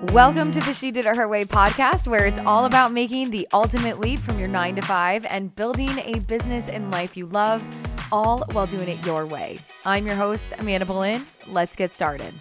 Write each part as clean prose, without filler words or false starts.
Welcome to the She Did It Her Way podcast, where it's all about making the ultimate leap from your 9 to 5 and building a business and life you love, all while doing it your way. I'm your host, Amanda Boleyn. Let's get started.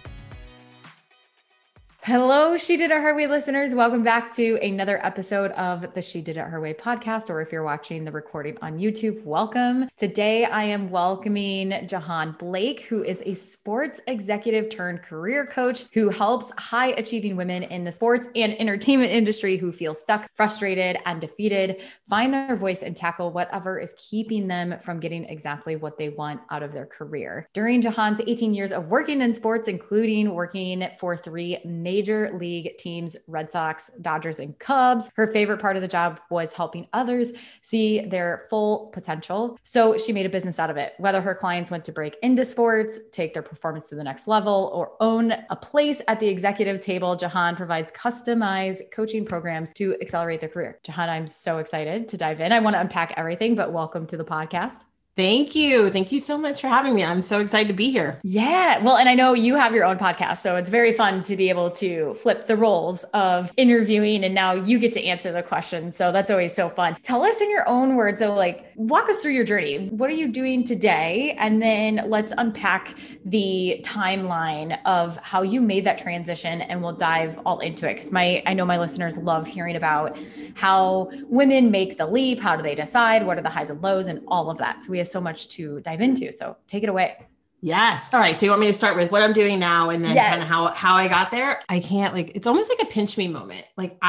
Hello, She Did It Her Way listeners. Welcome back to another episode of the She Did It Her Way podcast, or if you're watching the recording on YouTube, welcome. Today, I am welcoming Jahan Blake, who is a sports executive turned career coach who helps high achieving women in the sports and entertainment industry who feel stuck, frustrated, and defeated, find their voice and tackle whatever is keeping them from getting exactly what they want out of their career. During Jahan's 18 years of working in sports, including working for 3 major league teams, Red Sox, Dodgers, and Cubs, her favorite part of the job was helping others see their full potential. So she made a business out of it. Whether her clients went to break into sports, take their performance to the next level, or own a place at the executive table, Jahan provides customized coaching programs to accelerate their career. Jahan, I'm so excited to dive in. I want to unpack everything, but welcome to the podcast. Thank you. Thank you so much for having me. I'm so excited to be here. Yeah. Well, and I know you have your own podcast, so it's very fun to be able to flip the roles of interviewing and now you get to answer the questions. So that's always so fun. Tell us in your own words, so walk us through your journey. What are you doing today? And then let's unpack the timeline of how you made that transition, and we'll dive all into it. Because I know my listeners love hearing about how women make the leap. How do they decide? What are the highs and lows and all of that? So we have so much to dive into. So take it away. Yes. All right. So you want me to start with what I'm doing now and then kind of how I got there? I can't it's almost like a pinch me moment.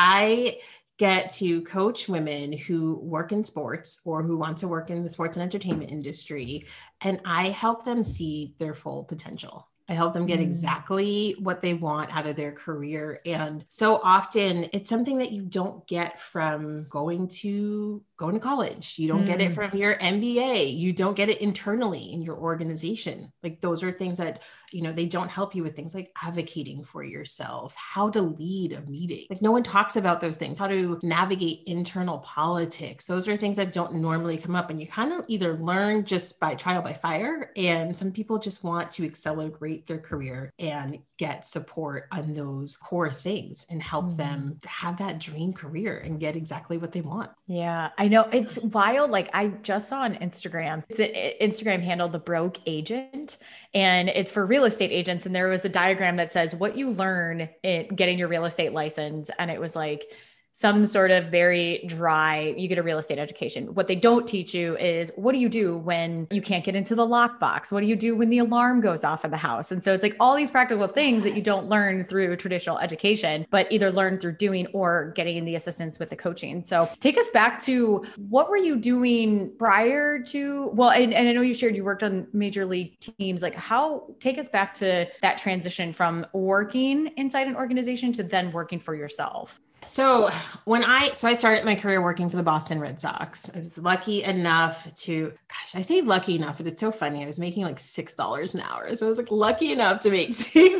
I get to coach women who work in sports or who want to work in the sports and entertainment industry, and I help them see their full potential. I help them get exactly what they want out of their career. And so often it's something that you don't get from going to college. You don't get it from your MBA. You don't get it internally in your organization. Those are things that, they don't help you with things like advocating for yourself, how to lead a meeting. No one talks about those things, how to navigate internal politics. Those are things that don't normally come up. And you kind of either learn just by trial by fire, and some people just want to accelerate their career and get support on those core things and help them have that dream career and get exactly what they want. Yeah, I know. It's wild. I just saw on Instagram, it's an Instagram handle, The Broke Agent, and it's for real estate agents. And there was a diagram that says what you learn in getting your real estate license. And it was some sort of very dry, you get a real estate education. What they don't teach you is, what do you do when you can't get into the lockbox? What do you do when the alarm goes off in the house? And so it's all these practical things that you don't learn through traditional education, but either learn through doing or getting the assistance with the coaching. So take us back to, what were you doing prior to, and I know you shared you worked on major league teams. Take us back to that transition from working inside an organization to then working for yourself. So I started my career working for the Boston Red Sox. I was lucky enough to, I say lucky enough, but it's so funny. I was making $6 an hour. So I was lucky enough to make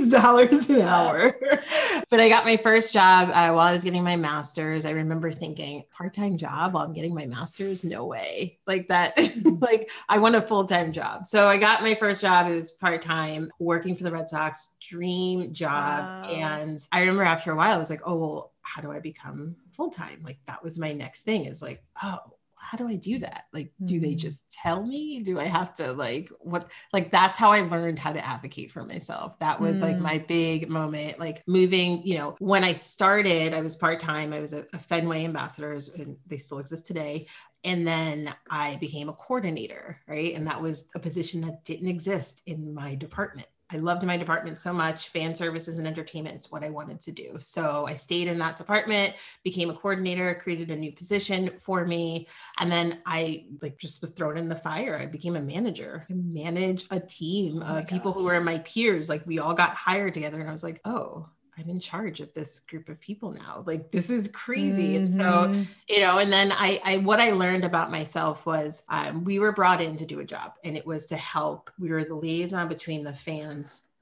$6 an hour. But I got my first job while I was getting my master's. I remember thinking, part-time job while I'm getting my master's? No way. I want a full-time job. So I got my first job. It was part-time working for the Red Sox, dream job. Wow. And I remember after a while, I was oh, well, how do I become full-time? That was my next thing, is oh, how do I do that? Do they just tell me? Do I have to what? That's how I learned how to advocate for myself. That was my big moment, moving, when I started, I was part-time. I was a Fenway ambassadors, and they still exist today. And then I became a coordinator, right? And that was a position that didn't exist in my department. I loved my department so much. Fan services and entertainment, it's what I wanted to do. So I stayed in that department, became a coordinator, created a new position for me. And then I just was thrown in the fire. I became a manager. I manage a team of people who were my peers. We all got hired together, and I was oh, I'm in charge of this group of people now. This is crazy. And so, and then what I learned about myself was we were brought in to do a job, and it was to help. We were the liaison between the fans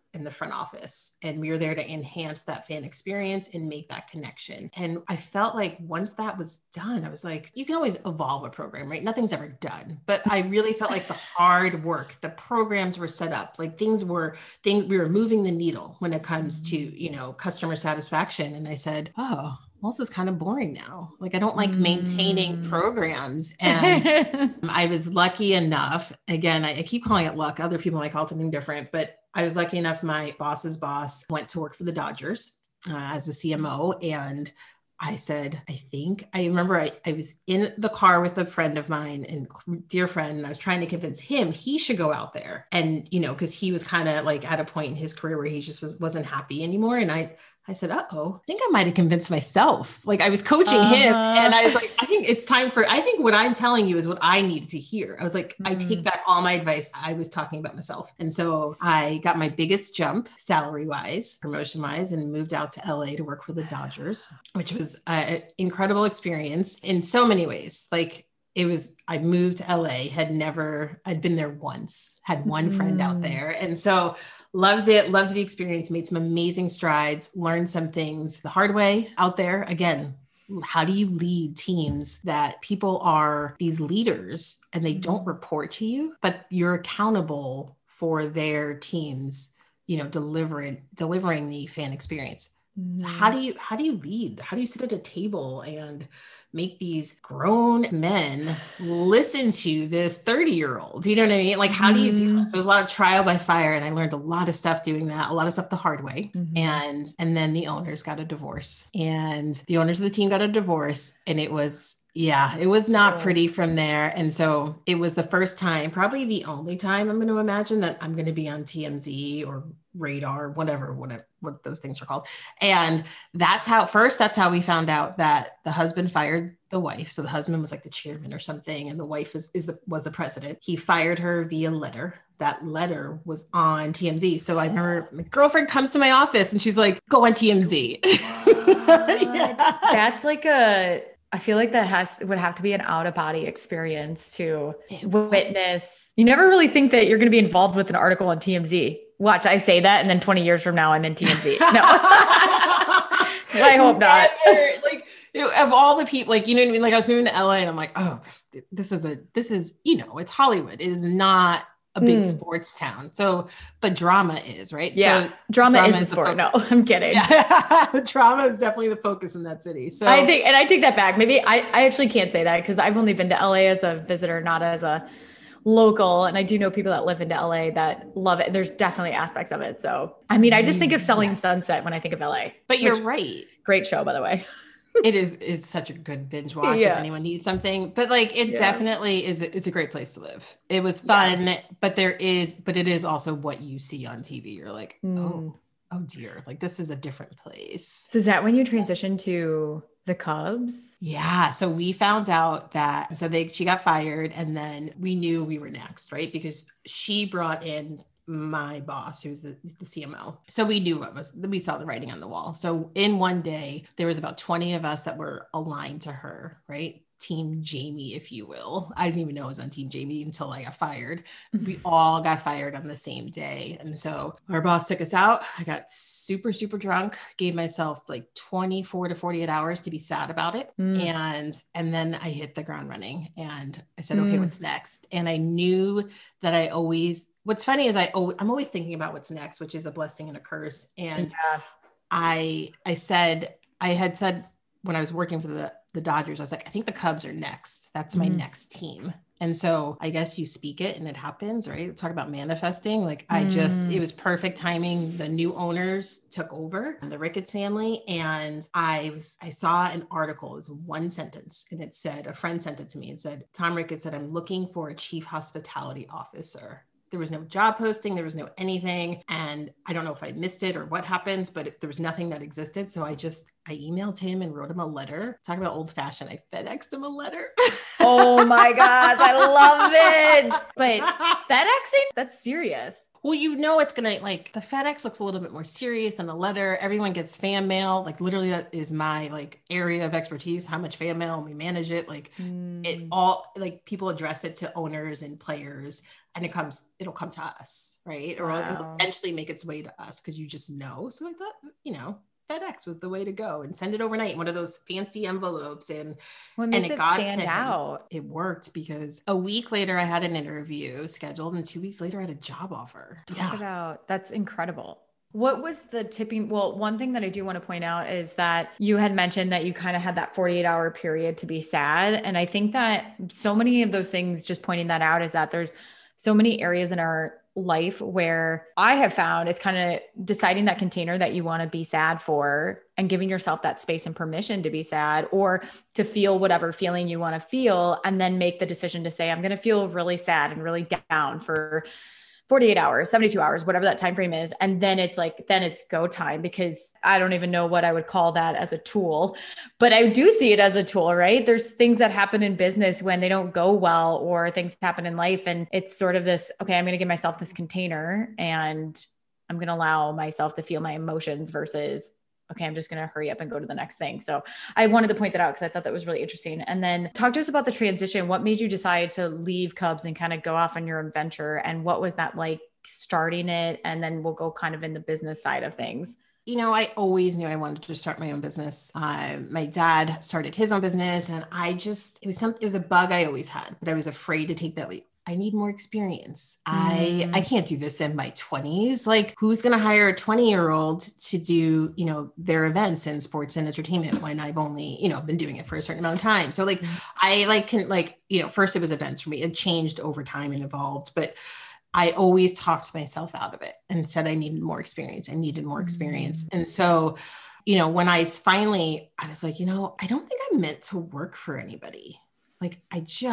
in the front office, and we were there to enhance that fan experience and make that connection. And I felt like once that was done, I was like, you can always evolve a program, right? Nothing's ever done. But I really felt like the hard work, the programs were set up, like we were moving the needle when it comes to, you know, customer satisfaction. And I said, oh, well, this is kind of boring now. Like, I don't like maintaining programs. And I was lucky enough, again, I keep calling it luck. Other people might call it something different, but I was lucky enough. My boss's boss went to work for the Dodgers as a CMO. And I said, I remember I was in the car with a friend of mine and dear friend, and I was trying to convince him he should go out there. And, you know, because he was kind of like at a point in his career where he just wasn't happy anymore. And I said, I think I might have convinced myself. Like, I was coaching him, and I was like, I think what I'm telling you is what I needed to hear. I was like, I take back all my advice. I was talking about myself. And so I got my biggest jump salary wise, promotion wise, and moved out to LA to work for the Dodgers, which was an incredible experience in so many ways. Like, I moved to LA, I'd been there once, had one friend out there. And so loved it, loved the experience, made some amazing strides, learned some things the hard way out there. Again, how do you lead teams that people are these leaders and they don't report to you, but you're accountable for their teams, you know, delivering the fan experience. So how do you lead? How do you sit at a table and make these grown men listen to this 30-year-old? You know what I mean? Like, how do you do that? So there's a lot of trial by fire, and I learned a lot of stuff doing that, a lot of stuff the hard way. And then the owners got a divorce, and the owners of the team got a divorce, and it was not pretty from there. And so it was the first time, probably the only time, I'm going to imagine, that I'm going to be on TMZ or Radar, whatever what those things are called. And that's how we found out that the husband fired the wife. So the husband was like the chairman or something, and the wife was the president. He fired her via letter. That letter was on TMZ. So I remember my girlfriend comes to my office and she's like, go on TMZ. Yes. That's like I feel like that would have to be an out of body experience to witness. You never really think that you're going to be involved with an article on TMZ. Watch, I say that, and then 20 years from now, I'm in TMZ. No, I hope not. Like, of all the people, like, you know what I mean? Like, I was moving to LA, and I'm like, oh, this is, you know, it's Hollywood. It is not a big sports town. So, but drama is, right? Yeah. So drama is the sport. No, I'm kidding. Yeah. Drama is definitely the focus in that city. So I take that back. Maybe I actually can't say that because I've only been to LA as a visitor, not as a local. And I do know people that live into LA that love it. There's definitely aspects of it. So, I mean, I just think of Selling Sunset when I think of LA. But you're right. Great show, by the way. It's such a good binge watch if anyone needs something, but like, it definitely it's a great place to live. It was fun, but it is also what you see on TV. You're like, oh dear, like, this is a different place. So is that when you transitioned to the Cubs? Yeah. So we found out that, she got fired, and then we knew we were next, right? Because she brought in my boss, who's the CMO. So we knew we saw the writing on the wall. So in one day, there was about 20 of us that were aligned to her, right? Team Jamie, if you will. I didn't even know I was on Team Jamie until I got fired. We all got fired on the same day. And so our boss took us out. I got super, super drunk, gave myself like 24 to 48 hours to be sad about it. And then I hit the ground running, and I said, okay, what's next? And I knew that what's funny is I'm always thinking about what's next, which is a blessing and a curse. And I had said when I was working for the Dodgers, I was like, I think the Cubs are next. That's my next team. And so I guess you speak it and it happens, right? Talk about manifesting. Like, it was perfect timing. The new owners took over, the Ricketts family. And I saw an article, it was one sentence, and it said, a friend sent it to me and said, Tom Ricketts said, I'm looking for a chief hospitality officer. There was no job posting. There was no anything. And I don't know if I missed it or what happens, but there was nothing that existed. So I emailed him and wrote him a letter. Talk about old fashioned. I FedExed him a letter. Oh my gosh. I love it. But FedExing, that's serious. Well, you know, it's going to, like, the FedEx looks a little bit more serious than a letter. Everyone gets fan mail. Like, literally, that is my, like, area of expertise, how much fan mail, and we manage it. Like, it all, like, people address it to owners and players. and it'll come to us, right? Or it'll Wow. eventually make its way to us because you just know. So I thought, FedEx was the way to go, and send it overnight in one of those fancy envelopes. What And makes it it got to stand him. out? It worked because a week later I had an interview scheduled, and 2 weeks later I had a job offer. Talk about, that's incredible. What was the tipping? Well, one thing that I do want to point out is that you had mentioned that you kind of had that 48-hour period to be sad. And I think that so many of those things, just pointing that out, is that there's so many areas in our life where I have found it's kind of deciding that container that you want to be sad for and giving yourself that space and permission to be sad or to feel whatever feeling you want to feel, and then make the decision to say, I'm going to feel really sad and really down for 48 hours, 72 hours, whatever that time frame is. And then it's like, then it's go time, because I don't even know what I would call that as a tool, but I do see it as a tool, right? There's things that happen in business when they don't go well, or things happen in life. And it's sort of this, okay, I'm going to give myself this container and I'm going to allow myself to feel my emotions versus, okay, I'm just going to hurry up and go to the next thing. So I wanted to point that out because I thought that was really interesting. And then talk to us about the transition. What made you decide to leave Cubs and kind of go off on your own venture? And what was that like starting it? And then we'll go kind of in the business side of things. I always knew I wanted to start my own business. My dad started his own business, and it was a bug I always had, but I was afraid to take that leap. I need more experience. I can't do this in my 20s. Like, who's going to hire a 20-year-old to do, their events in sports and entertainment when I've only, been doing it for a certain amount of time. So first it was events for me. It changed over time and evolved, but I always talked myself out of it and said I needed more experience. I needed more experience. And so, when I was like, I don't think I'm meant to work for anybody. Like,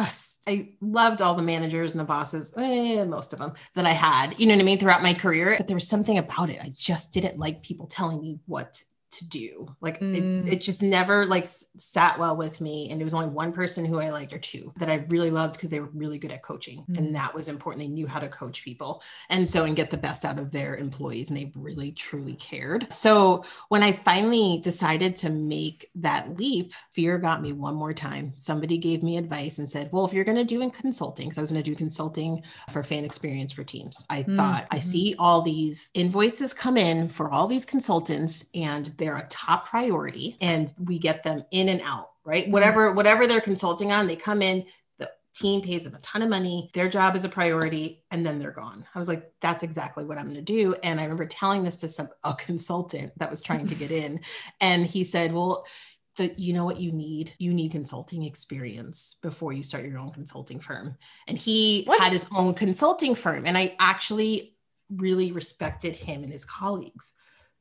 I loved all the managers and the bosses, most of them that I had, throughout my career. But there was something about it. I just didn't like people telling me what to do. Like it just never sat well with me. And there was only one person who I liked, or two, that I really loved because they were really good at coaching. And that was important. They knew how to coach people and get the best out of their employees. And they really, truly cared. So when I finally decided to make that leap, fear got me one more time. Somebody gave me advice and said, well, if you're going to do in consulting, because I was going to do consulting for fan experience for teams. I thought, I see all these invoices come in for all these consultants, and they're a top priority, and we get them in and out, right? Whatever they're consulting on, they come in, the team pays them a ton of money, their job is a priority, and then they're gone. I was like, that's exactly what I'm going to do. And I remember telling this to a consultant that was trying to get in, and he said, well, you know what you need? You need consulting experience before you start your own consulting firm. And he had his own consulting firm, and I actually really respected him and his colleagues.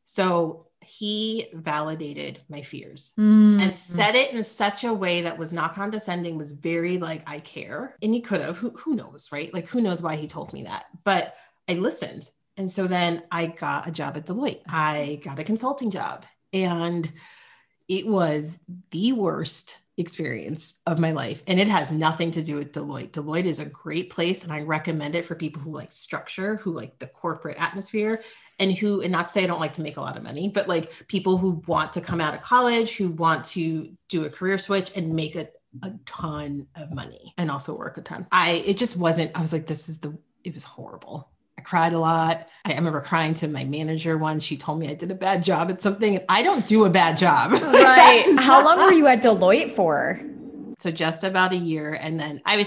So he validated my fears and said it in such a way that was not condescending, was very like, I care. And he could have, who knows, right? Like, who knows why he told me that, but I listened. And so then I got a job at Deloitte. I got a consulting job, and it was the worst experience of my life. And it has nothing to do with Deloitte. Deloitte is a great place, and I recommend it for people who like structure, who like the corporate atmosphere, and not to say I don't like to make a lot of money, but like people who want to come out of college, who want to do a career switch and make a ton of money and also work a ton. I was like, it was horrible. I cried a lot. I remember crying to my manager once. She told me I did a bad job at something, and I don't do a bad job. Right. How long were you at Deloitte for? So just about a year. And then I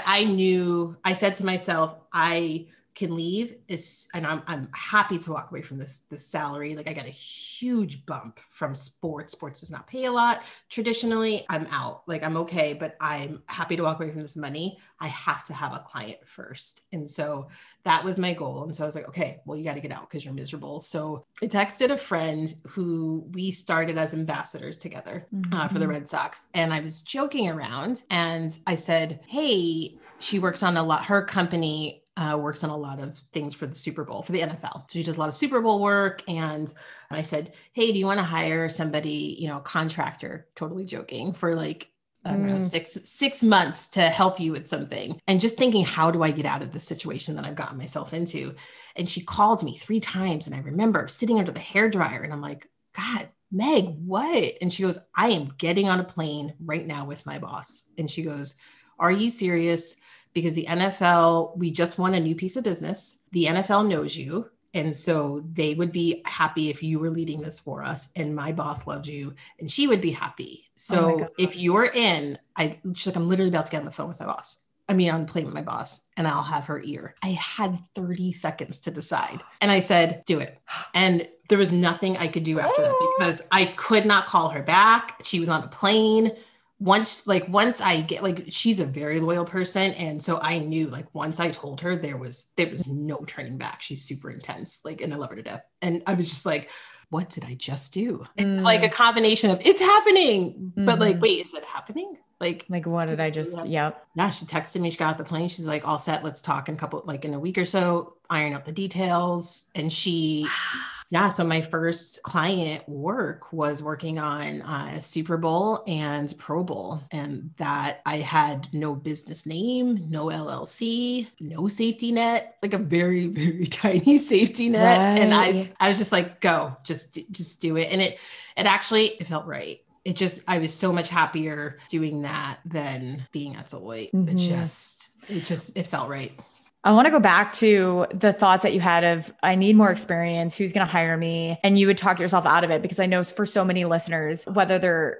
said to myself, I can leave and I'm happy to walk away from this salary. Like, I got a huge bump from sports. Sports does not pay a lot. Traditionally, I'm out. Like, I'm okay, but I'm happy to walk away from this money. I have to have a client first. And so that was my goal. And so I was like, okay, well, you got to get out because you're miserable. So I texted a friend who we started as ambassadors together for the Red Sox. And I was joking around, and I said, hey, she works on her company works on a lot of things for the Super Bowl, for the NFL. So she does a lot of Super Bowl work. And I said, hey, do you want to hire somebody, contractor, totally joking, for like, I don't know, 6 months to help you with something? And just thinking, how do I get out of the situation that I've gotten myself into? And she called me 3 times. And I remember sitting under the hairdryer, and I'm like, God, Meg, what? And she goes, I am getting on a plane right now with my boss. And she goes, are you serious? because the NFL, we just won a new piece of business. The NFL knows you. And so they would be happy if you were leading this for us. And my boss loved you and she would be happy. So if you're in, she's like, I'm literally about to get on the phone with my boss. On the plane with my boss, and I'll have her ear. I had 30 seconds to decide. And I said, do it. And there was nothing I could do after that because I could not call her back. She was on a plane. Once I get, she's a very loyal person. And so I knew, once I told her, there was no turning back. She's super intense, and I love her to death. And I was just like, what did I just do? It's like a combination of it's happening, but wait, is it happening? What did I just, yep. Yeah, she texted me, she got off the plane. She's like, all set. Let's talk in a week or so, iron out the details. And so my first client work was working on a Super Bowl and Pro Bowl. And that I had no business name, no LLC, no safety net, a very, very tiny safety net. Right. And I was just like, go, just do it. And it felt right. I was so much happier doing that than being at Deloitte. Mm-hmm. It felt right. I want to go back to the thoughts that you had of, I need more experience. Who's going to hire me? And you would talk yourself out of it, because I know for so many listeners, whether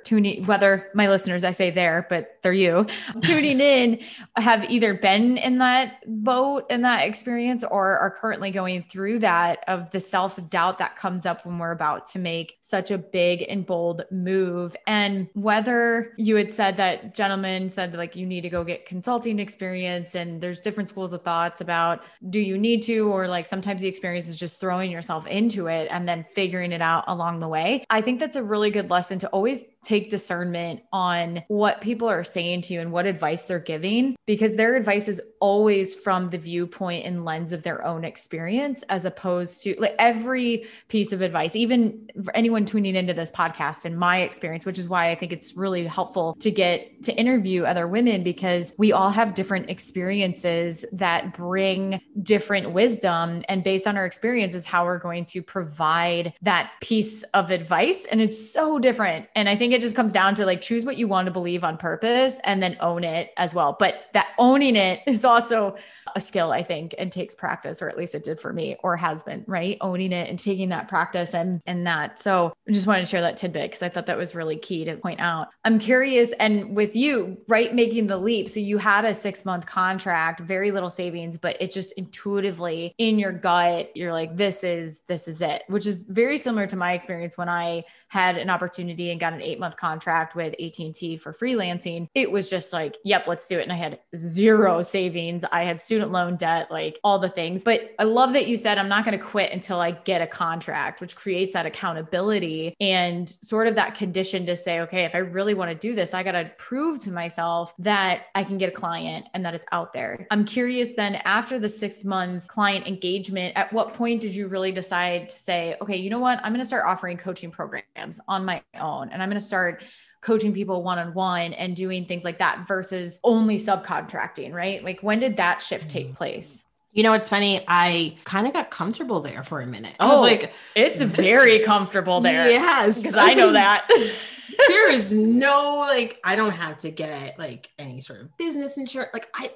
my listeners, I say there, but they're you tuning in, have either been in that boat and that experience, or are currently going through that, of the self-doubt that comes up when we're about to make such a big and bold move. And whether you had said that gentleman said you need to go get consulting experience, and there's different schools of thought about, do you need to, or sometimes the experience is just throwing yourself into it and then figuring it out along the way. I think that's a really good lesson to always take discernment on what people are saying to you and what advice they're giving, because their advice is always from the viewpoint and lens of their own experience, as opposed to every piece of advice, even for anyone tuning into this podcast, in my experience, which is why I think it's really helpful to get to interview other women, because we all have different experiences that bring different wisdom, and based on our experiences, how we're going to provide that piece of advice. And it's so different. And I think it just comes down to choose what you want to believe on purpose and then own it as well. But that owning it is also a skill, I think, and takes practice, or at least it did for me, or has been, right? Owning it and taking that practice and that. So I just wanted to share that tidbit because I thought that was really key to point out. I'm curious, and with you, right, making the leap. So you had a 6-month contract, very little savings, but it just intuitively in your gut, you're like, this is it, which is very similar to my experience when I had an opportunity and got an 8-month contract with AT&T for freelancing. It was just yep, let's do it. And I had zero savings. I had student loan debt, all the things. But I love that you said, I'm not going to quit until I get a contract, which creates that accountability and sort of that condition to say, okay, if I really want to do this, I got to prove to myself that I can get a client and that it's out there. I'm curious then, after the 6-month client engagement, at what point did you really decide to say, okay, you know what? I'm going to start offering coaching programs on my own, and I'm going to start coaching people one-on-one and doing things like that versus only subcontracting, right? When did that shift take place? It's funny. I kind of got comfortable there for a minute. I was it's very comfortable there. Yes. Because I know that. There is no, I don't have to get any sort of business insurance.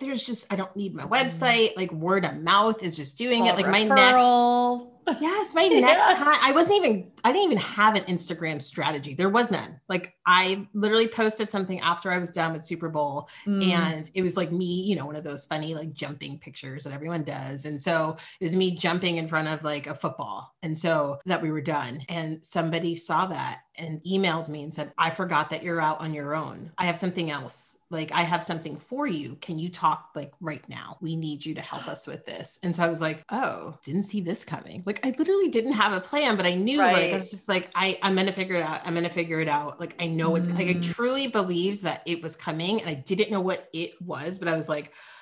I don't need my website. Word of mouth is just doing it. My next. Yes, my next time, I didn't even have an Instagram strategy. There was none. I literally posted something after I was done with Super Bowl, and it was me, one of those funny, jumping pictures that everyone does. And so it was me jumping in front of a football. And so that we were done. And somebody saw that and emailed me and said, I forgot that you're out on your own. I have something else. I have something for you. Can you talk right now? We need you to help us with this. And so I was like, oh, didn't see this coming. I literally didn't have a plan, but I knew I was just I'm going to figure it out. I'm going to figure it out. I know it's I truly believed that it was coming, and I didn't know what it was, but I was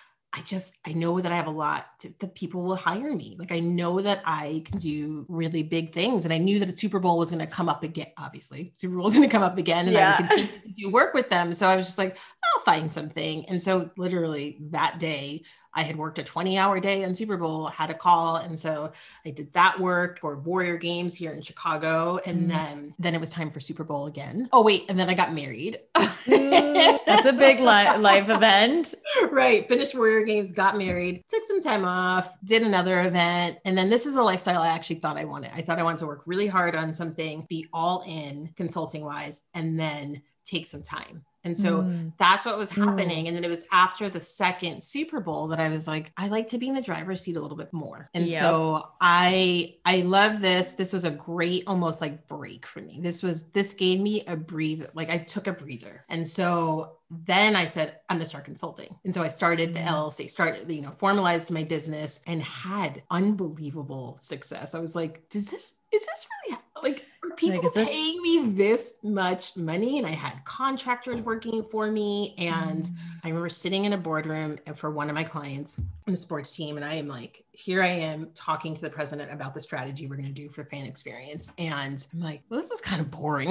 I know that I have a lot that people will hire me. I know that I can do really big things. And I knew that a Super Bowl was going to come up again. Obviously, Super Bowl was going to come up again, and I would continue to do work with them. So I was just I'll find something. And so literally that day I had worked a 20-hour day on Super Bowl, had a call. And so I did that work for Warrior Games here in Chicago. And then it was time for Super Bowl again. Oh, wait. And then I got married. That's a big life event. Right. Finished Warrior Games, got married, took some time off, did another event. And then this is a lifestyle I actually thought I wanted. I thought I wanted to work really hard on something, be all in consulting wise, and then take some time. And so that's what was happening. And then it was after the second Super Bowl that I was like, I like to be in the driver's seat a little bit more. And so I love this. This was a great, almost like break for me. This gave me a breathe. Like I took a breather. And so then I said, I'm going to start consulting. And so I started the LLC, formalized my business and had unbelievable success. I was like, is this really like, are people paying me this much money? And I had contractors working for me. And I remember sitting in a boardroom for one of my clients on the sports team. And I am like, here I am talking to the president about the strategy we're going to do for fan experience. And I'm like, well, this is kind of boring.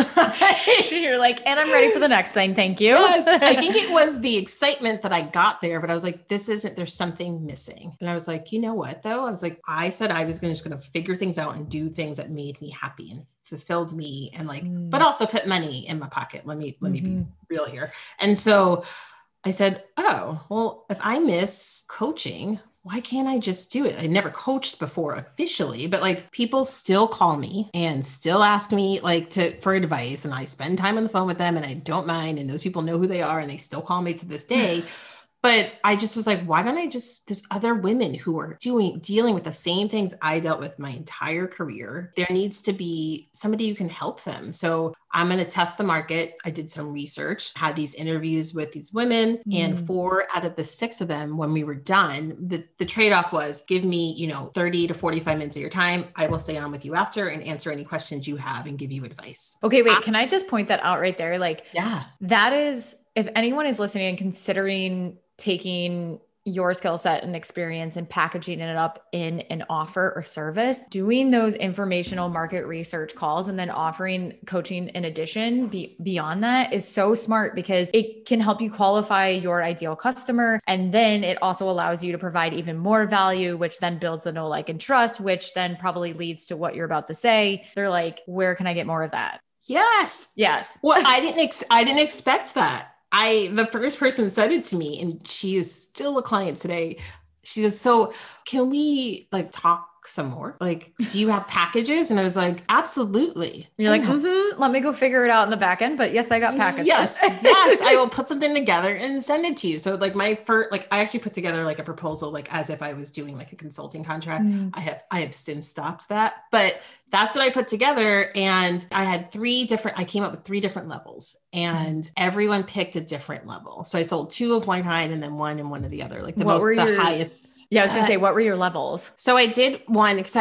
You're like, and I'm ready for the next thing. Thank you. Yes, I think it was the excitement that I got there, but I was like, there's something missing. And I was like, you know what though? I said I was just going to figure things out and do things that made me happy and fulfilled me and but also put money in my pocket. Let me be real here. And so I said, oh, well, if I miss coaching, why can't I just do it? I never coached before officially, but people still call me and still ask me for advice. And I spend time on the phone with them and I don't mind. And those people know who they are and they still call me to this day. But I just was like, why don't there's other women who are dealing with the same things I dealt with my entire career. There needs to be somebody who can help them. So I'm going to test the market. I did some research, had these interviews with these women, and 4 out of the 6 of them, when we were done, the trade-off was give me, 30 to 45 minutes of your time. I will stay on with you after and answer any questions you have and give you advice. Okay, wait, can I just point that out right there? Yeah, that is, if anyone is listening and considering taking your skill set and experience and packaging it up in an offer or service, doing those informational market research calls and then offering coaching in addition beyond that is so smart because it can help you qualify your ideal customer. And then it also allows you to provide even more value, which then builds the know, like, and trust, which then probably leads to what you're about to say. They're like, where can I get more of that? Yes. Well, I didn't expect that. The first person said it to me, and she is still a client today. She goes, so can we talk some more? Do you have packages? And I was like, absolutely. You're like, let me go figure it out in the back end. But yes, I got packages. Yes. I will put something together and send it to you. So my first, I actually put together a proposal, as if I was doing a consulting contract. I have since stopped that, but that's what I put together. And I came up with 3 different levels and everyone picked a different level. So I sold 2 of one kind and then 1 and 1 of the other, the highest. Yeah. I was going to say, what were your levels? So I did one because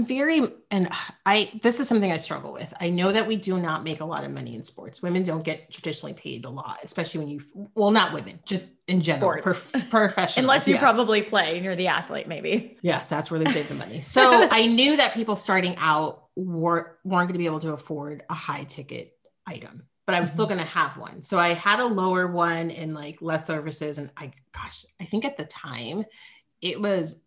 this is something I struggle with. I know that we do not make a lot of money in sports. Women don't get traditionally paid a lot, especially not women, just in general, professional. Unless you probably play and you're the athlete, maybe. Yes, that's where they save the money. So I knew that people starting out weren't going to be able to afford a high ticket item, but I was still going to have one. So I had a lower one and less services. And I think at the time it was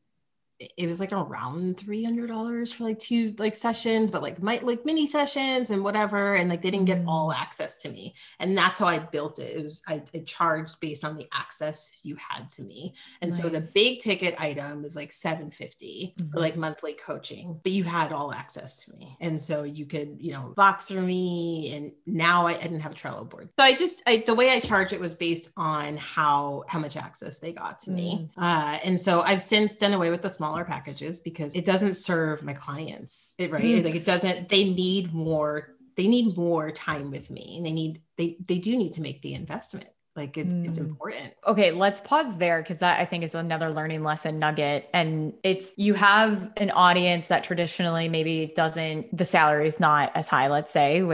around $300 for 2 sessions, but mini sessions and whatever. And they didn't get all access to me. And that's how I built it. I charged based on the access you had to me. And so the big ticket item is $750 for monthly coaching, but you had all access to me. And so you could, Voxer me. And now I didn't have a Trello board. So the way I charged it was based on how much access they got to me. And so I've since done away with the smaller packages because it doesn't serve my clients, right? It doesn't, they need more time with me and they do need to make the investment. It's important. Okay. Let's pause there. Cause that I think is another learning lesson nugget. And you have an audience that traditionally maybe the salary is not as high, let's say, which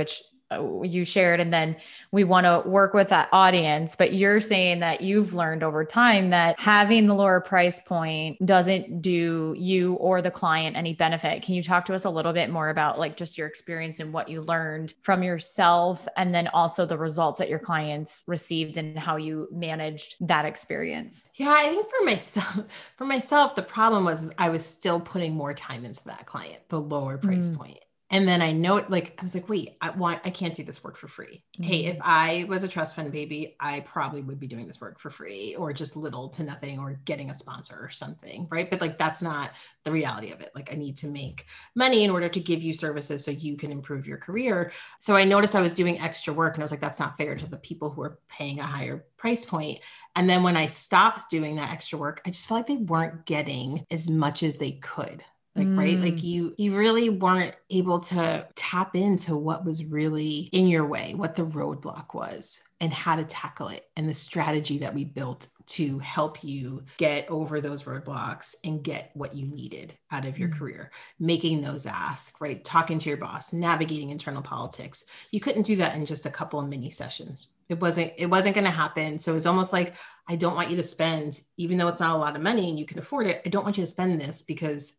you shared, and then we want to work with that audience. But you're saying that you've learned over time that having the lower price point doesn't do you or the client any benefit. Can you talk to us a little bit more about like just your experience and what you learned from yourself, and then also the results that your clients received and how you managed that experience? Yeah, I think for myself, the problem was I was still putting more time into that client, the lower price point. And then I was like, wait, I can't do this work for free. Hey, if I was a trust fund baby, I probably would be doing this work for free or just little to nothing or getting a sponsor or something. Right. But like, that's not the reality of it. Like I need to make money in order to give you services so you can improve your career. So I noticed I was doing extra work and I was like, that's not fair to the people who are paying a higher price point. And then when I stopped doing that extra work, I just felt like they weren't getting as much as they could. Right. Like you really weren't able to tap into what was really in your way, what the roadblock was and how to tackle it and the strategy that we built to help you get over those roadblocks and get what you needed out of your career, making those asks, right? Talking to your boss, navigating internal politics. You couldn't do that in just a couple of mini sessions. It wasn't going to happen. So it's almost like, I don't want you to spend, even though it's not a lot of money and you can afford it, I don't want you to spend this because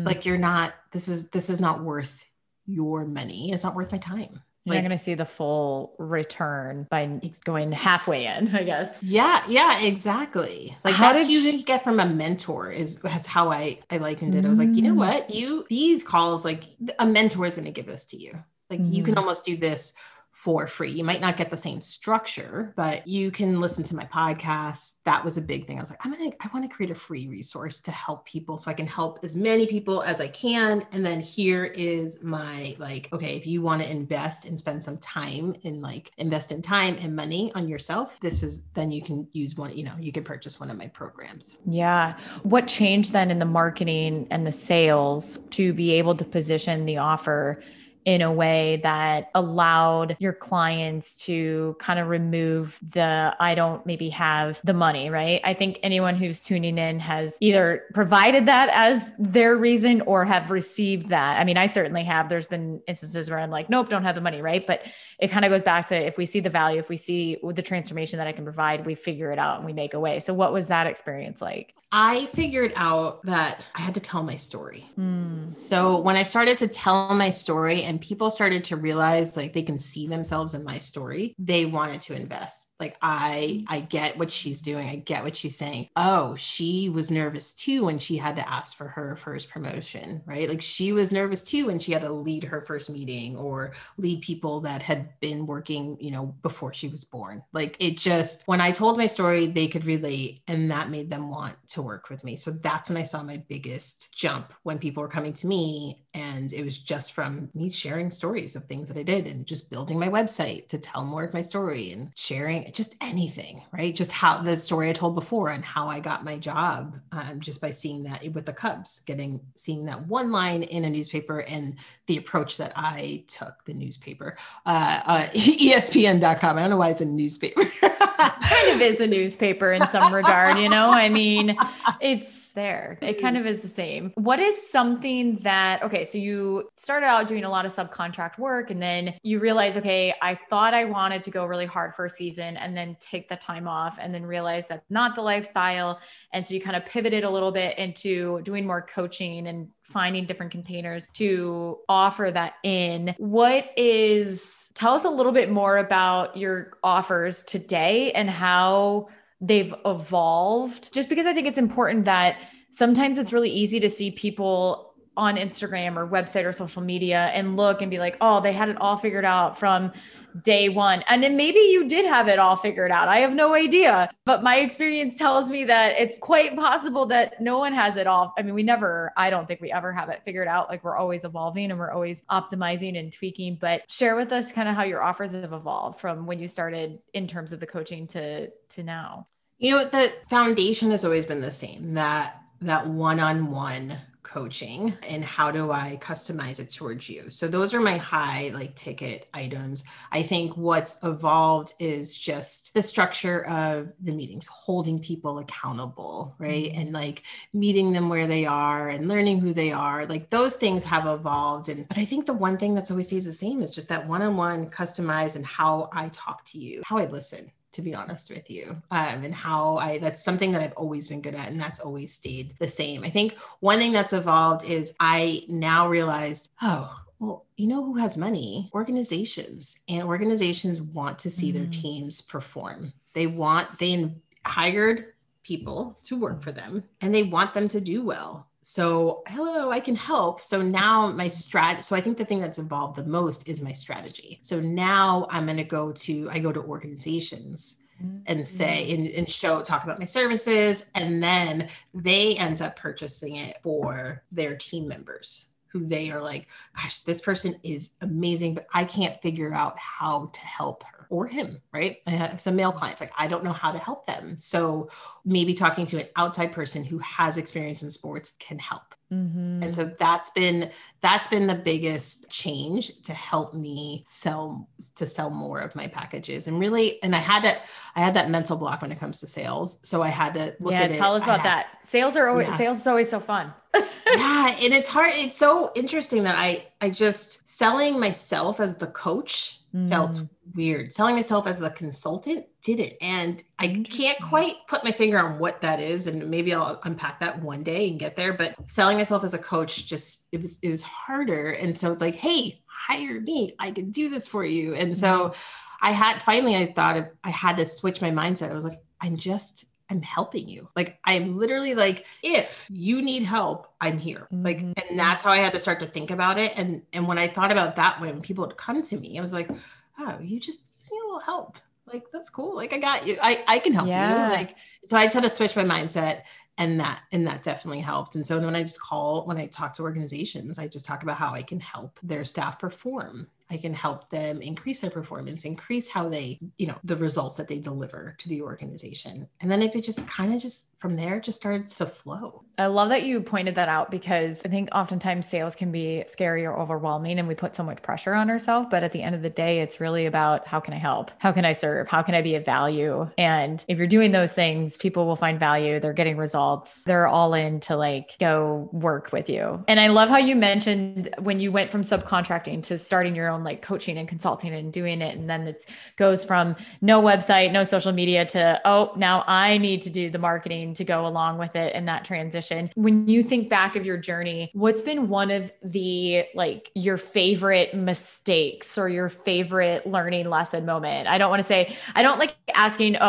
this is not worth your money. It's not worth my time. You're not going to see the full return by going halfway in, I guess. Yeah, exactly. Like how did you get from a mentor that's how I likened it. I was like, you know what, these calls, like a mentor is going to give this to you. Like you can almost do this for free. You might not get the same structure, but you can listen to my podcast. That was a big thing. I was like, I want to create a free resource to help people so I can help as many people as I can. And then here is my okay, if you want to invest and spend some time in invest in time and money on yourself, then you can use one, you can purchase one of my programs. Yeah. What changed then in the marketing and the sales to be able to position the offer in a way that allowed your clients to kind of remove I don't maybe have the money, right? I think anyone who's tuning in has either provided that as their reason or have received that. I mean, I certainly have. There's been instances where I'm like, nope, don't have the money, right? But it kind of goes back to if we see the value, if we see the transformation that I can provide, we figure it out and we make a way. So what was that experience like? I figured out that I had to tell my story. So when I started to tell my story and people started to realize they can see themselves in my story, they wanted to invest. I get what she's doing. I get what she's saying. Oh, she was nervous too when she had to ask for her first promotion, right? She was nervous too when she had to lead her first meeting or lead people that had been working, before she was born. When I told my story, they could relate and that made them want to work with me. So that's when I saw my biggest jump, when people were coming to me, and it was just from me sharing stories of things that I did and just building my website to tell more of my story and sharing just anything, right? Just how the story I told before and how I got my job, just by seeing that with the Cubs, seeing that one line in a newspaper and the approach that I took, the newspaper, ESPN.com. I don't know why it's a newspaper. Kind of is a newspaper in some regard, I mean, it's there. It kind of is the same. What is something so you started out doing a lot of subcontract work and then you realize, okay, I thought I wanted to go really hard for a season and then take the time off and then realize that's not the lifestyle. And so you kind of pivoted a little bit into doing more coaching and finding different containers to offer that in. Tell us a little bit more about your offers today and how they've evolved, just because I think it's important that sometimes it's really easy to see people on Instagram or website or social media and look and be like, oh, they had it all figured out from day one. And then maybe you did have it all figured out. I have no idea, but my experience tells me that it's quite possible that no one has it all. I mean, I don't think we ever have it figured out. We're always evolving and we're always optimizing and tweaking, but share with us kind of how your offers have evolved from when you started in terms of the coaching to now. The foundation has always been the same, that one-on-one coaching and how do I customize it towards you? So those are my high like ticket items. I think what's evolved is just the structure of the meetings, holding people accountable, right? And like meeting them where they are and learning who they are. Like those things have evolved. But I think the one thing that's always stays the same is just that one-on-one customized and how I talk to you, how I listen, to be honest with you. And that's something that I've always been good at. And that's always stayed the same. I think one thing that's evolved is I now realized, oh, well, you know who has money? Organizations. And organizations want to see their teams perform. They hired people to work for them and they want them to do well. So, hello, I can help. So now so I think the thing that's evolved the most is my strategy. So now I go to organizations and say, and talk about my services. And then they end up purchasing it for their team members who they are like, gosh, this person is amazing, but I can't figure out how to help her or him, right? I have some male clients, like, I don't know how to help them. So maybe talking to an outside person who has experience in sports can help. And so that's been the biggest change to help me sell more of my packages. And really, and I had that mental block when it comes to sales. So I had to look at it. Tell us about that. Sales is always so fun. Yeah. And it's hard. It's so interesting that I just selling myself as the coach felt weird. Selling myself as the consultant didn't. And I can't quite put my finger on what that is. And maybe I'll unpack that one day and get there. But selling myself as a coach, it was harder. And so it's like, hey, hire me. I can do this for you. And so I thought I had to switch my mindset. I was like, I'm helping you. Like, I'm literally like, if you need help, I'm here. Like, and that's how I had to start to think about it. And when I thought about that, when people would come to me, I was like, oh, you need a little help. Like, that's cool. Like, I got you. I can help you. Like, so I just had to switch my mindset. And that definitely helped. And so then when I talk to organizations, I just talk about how I can help their staff perform. I can help them increase their performance, increase how they, the results that they deliver to the organization. And then if it just kind of from there, it just started to flow. I love that you pointed that out, because I think oftentimes sales can be scary or overwhelming and we put so much pressure on ourselves. But at the end of the day, it's really about, how can I help? How can I serve? How can I be of value? And if you're doing those things, people will find value. They're getting results. They're all in to go work with you. And I love how you mentioned when you went from subcontracting to starting your own coaching and consulting and doing it. And then it goes from no website, no social media to, oh, now I need to do the marketing to go along with it, and that transition. When you think back of your journey, what's been one of the your favorite mistakes or your favorite learning lesson moment? I don't like asking,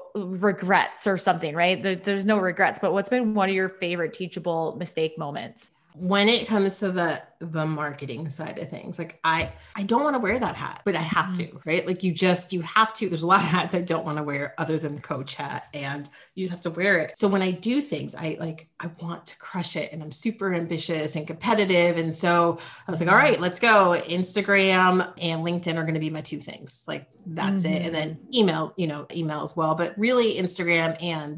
regrets or something, right? There's no regrets, but what's been one of your favorite teachable mistake moments? When it comes to the marketing side of things, I don't want to wear that hat, but I have to, right? You have to. There's a lot of hats I don't want to wear other than the coach hat, and you just have to wear it. So when I do things, I want to crush it, and I'm super ambitious and competitive. And so I was like, all right, let's go. Instagram and LinkedIn are going to be my two things. That's it. And then email as well, but really Instagram and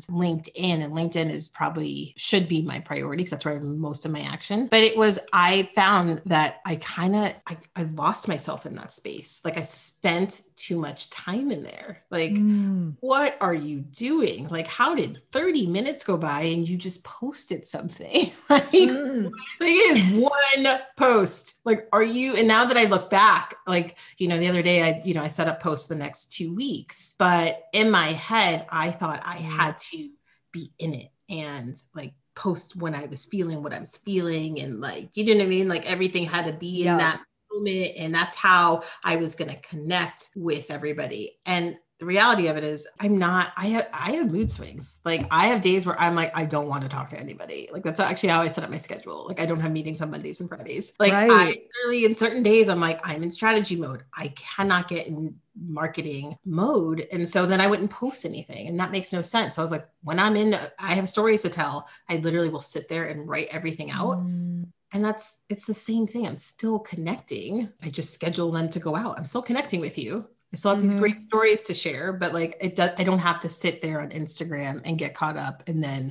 LinkedIn should be my priority, because that's where I have most of my action. But I found that I lost myself in that space. I spent too much time in there. What are you doing? How did 30 minutes go by and you just posted something? It is one post. Are you, and now that I look back, the other day, I set up posts the next 2 weeks, but in my head, I thought I had to be in it and post when I was feeling what I was feeling. And you know what I mean? Everything had to be in that moment. And that's how I was going to connect with everybody. And the reality of it is I have mood swings. I have days where I'm I don't want to talk to anybody. That's actually how I set up my schedule. I don't have meetings on Mondays and Fridays. I literally, in certain days, I'm in strategy mode. I cannot get in marketing mode. And so then I wouldn't post anything, and that makes no sense. So I was when I have stories to tell, I literally will sit there and write everything out. And it's the same thing. I'm still connecting. I just schedule them to go out. I'm still connecting with you. I still have these great stories to share, but I don't have to sit there on Instagram and get caught up and then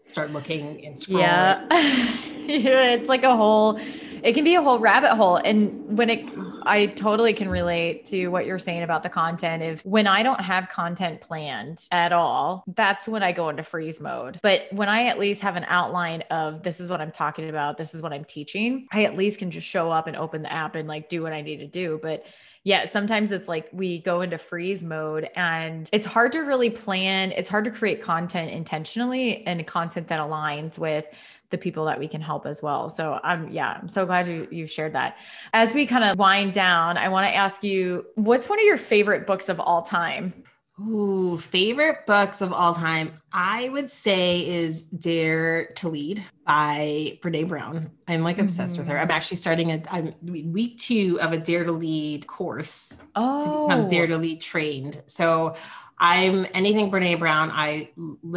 start looking and scrolling. Yeah. It's like it can be a whole rabbit hole. And I totally can relate to what you're saying about the content. When I don't have content planned at all, that's when I go into freeze mode. But when I at least have an outline of this is what I'm talking about, this is what I'm teaching, I at least can just show up and open the app and like do what I need to do. But yeah, sometimes it's like we go into freeze mode and it's hard to really plan. It's hard to create content intentionally and content that aligns with the people that we can help as well. So I'm so glad you shared that. As we kind of wind down, I want to ask you, what's one of your favorite books of all time? Ooh, favorite books of all time, I would say is Dare to Lead by Brene Brown. I'm like obsessed with her. I'm actually starting I'm week 2 of a Dare to Lead course to become Dare to Lead trained. So I'm anything Brene Brown. I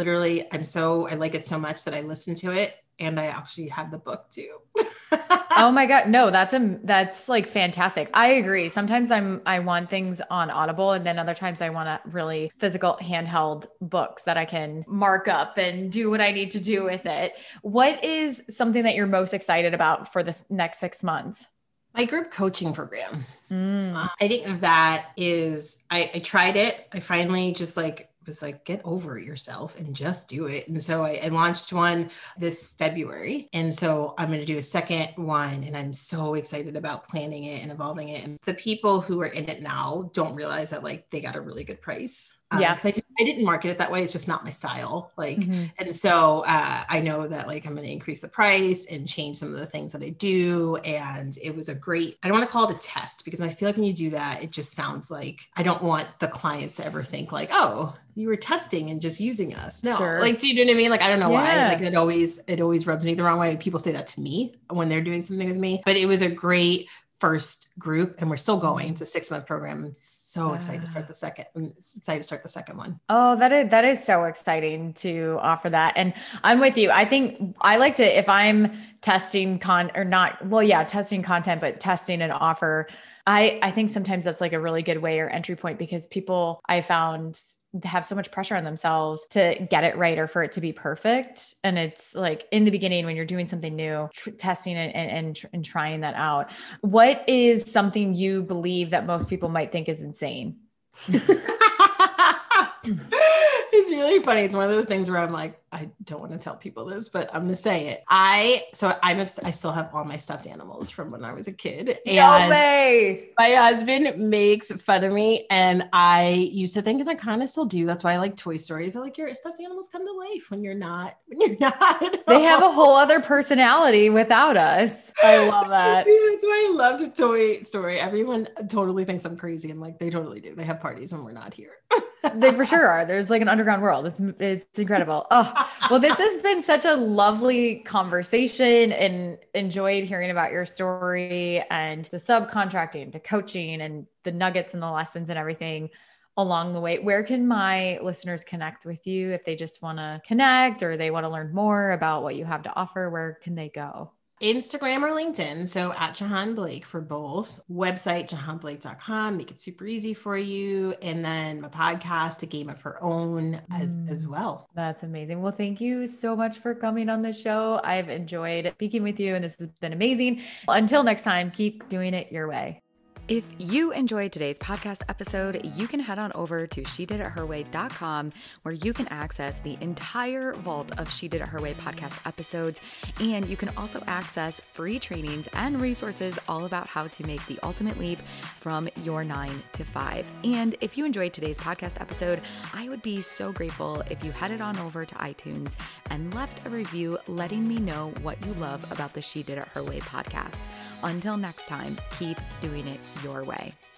like it so much that I listen to it. And I actually have the book too. Oh my God. No, that's like fantastic. I agree. Sometimes I want things on Audible, and then other times I want a really physical handheld books that I can mark up and do what I need to do with it. What is something that you're most excited about for this next 6 months? My group coaching program. I think that is, I tried it. I finally just was like, get over it yourself and just do it. And so I launched one this February. And so I'm going to do a second one. And I'm so excited about planning it and evolving it. And the people who are in it now don't realize that like they got a really good price. Yeah. I didn't market it that way. It's just not my style. And so I know that like I'm going to increase the price and change some of the things that I do. And it was I don't want to call it a test, because I feel like when you do that, it just sounds like I don't want the clients to ever think like, oh, you were testing and just using us. No, Sure. Like, do you know what I mean? Like, I don't know why, like it always rubs me the wrong way. People say that to me when they're doing something with me, but it was a great first group and we're still going. It's a 6-month program. I'm so excited to start the second. I'm excited to start the second one. Oh, that is so exciting to offer that. And I'm with you. I think I like to, if I'm testing testing content, but testing an offer, I think sometimes that's like a really good way or entry point, because people I found have so much pressure on themselves to get it right or for it to be perfect. And it's like in the beginning, when you're doing something new, testing it and trying that out. What is something you believe that most people might think is insane? It's really funny. It's one of those things where I'm like, I don't want to tell people this, but I'm going to say it. I still have all my stuffed animals from when I was a kid. And no way. My husband makes fun of me. And I used to think, and I kind of still do. That's why I like Toy Stories. I like your stuffed animals come to life when you're not. They have a whole other personality without us. I love that. That's why I loved a Toy Story. Everyone totally thinks I'm crazy. And like, they totally do. They have parties when we're not here. They for sure are. There's like an underground world. It's incredible. Oh, well, this has been such a lovely conversation, and enjoyed hearing about your story and the subcontracting to coaching and the nuggets and the lessons and everything along the way. Where can my listeners connect with you if they just want to connect or they want to learn more about what you have to offer? Where can they go? Instagram or LinkedIn. So at Jahan Blake for both. Website, jahanblake.com. Make it super easy for you. And then my podcast, A Game of Her Own, as well. That's amazing. Well, thank you so much for coming on the show. I've enjoyed speaking with you, and this has been amazing. Until next time, keep doing it your way. If you enjoyed today's podcast episode, you can head on over to shediditherway.com, where you can access the entire vault of She Did It Her Way podcast episodes. And you can also access free trainings and resources all about how to make the ultimate leap from your 9 to 5. And if you enjoyed today's podcast episode, I would be so grateful if you headed on over to iTunes and left a review letting me know what you love about the She Did It Her Way podcast. Until next time, keep doing it your way.